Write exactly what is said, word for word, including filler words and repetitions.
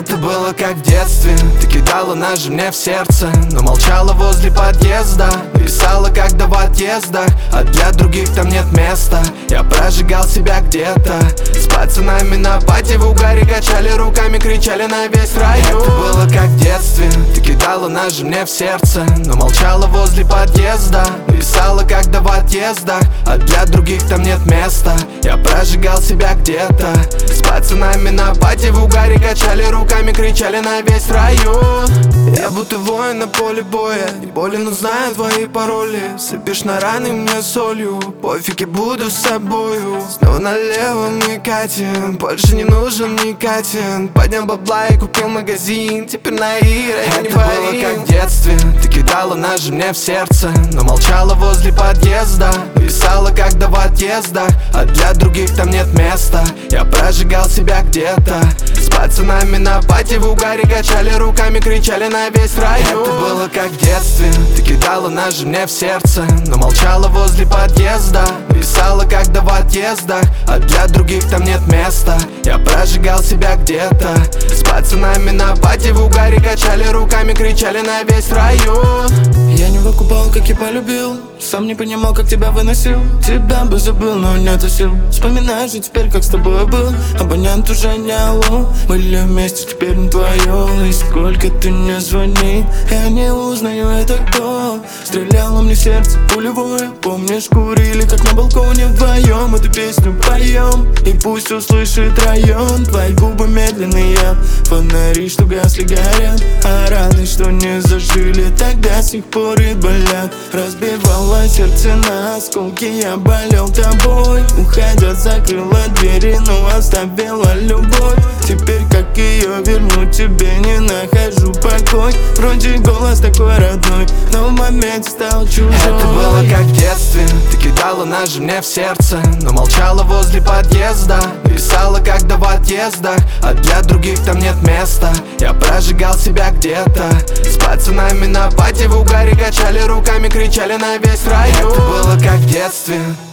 Это было как в детстве. Ты кидала ножи мне в сердце, но молчала возле подъезда. Писала, когда в отъездах, а для других там нет места. Я прожигал себя где-то. С пацанами на пати в угаре качали руками, кричали на весь район. Это было как в детстве. Ты кидала ножи мне в сердце, но молчала возле подъезда. Писала, когда в отъездах, а для других там нет места. Я прожигал себя где-то. С пацанами на пати в угаре качали руками, кричали на весь район. Я будто воин на поле боя, и боли, но знаю твои пароли. Сыпешь на раны мне солью, пофиг, я буду с собою. Снова налево мы катим, больше не нужен никотин. Поднял бабла и купил магазин, теперь на Ира я не парим. Это было как в детстве. Ты кидала ножи мне в сердце, но молчала возле подъезда. Писала, когда в отъездах, а для других там нет места. Я прожигал себя где-то. С пацанами на пати в угаре качали руками, кричали на весь район. Это было как в детстве. Ты кидала ножи мне в сердце, но молчала возле подъезда. Писала, когда в отъездах, а для других там нет места. Я прожигал себя где-то. С пацанами на пати в угаре качали руками, кричали на весь район. Я не выкупал, как я полюбил. Сам не понимал, как тебя выносил. Тебя бы забыл, но нету сил. Вспоминаю же теперь, как с тобой был. Абонент уже не алло. Были вместе, теперь не твое. И сколько ты не звони, я не узнаю, это кто. Стреляла мне в сердце пулевое. Помнишь, курили, как на балконе вдвоем. Эту песню поем, и пусть услышит район. Твои губы медленные, фонари, что гасли, горят. А раны, что не зажили, тогда до сих пор и болят. Разбивала сердце на осколки, я болел тобой. Уходя, закрыла двери, но оставила любовь. Теперь как ее вернуть, тебе не нахожу покой. Вроде голос такой родной, но в моменте стал чужой. Это было как в детстве. Ты кидала ножи мне в сердце, но молчала возле подъезда. Писала, когда в отъездах, а для других там нет места. Я прожигал себя где-то. С пацанами на пати в угаре качали руками, кричали на весь район. Это было как в детстве.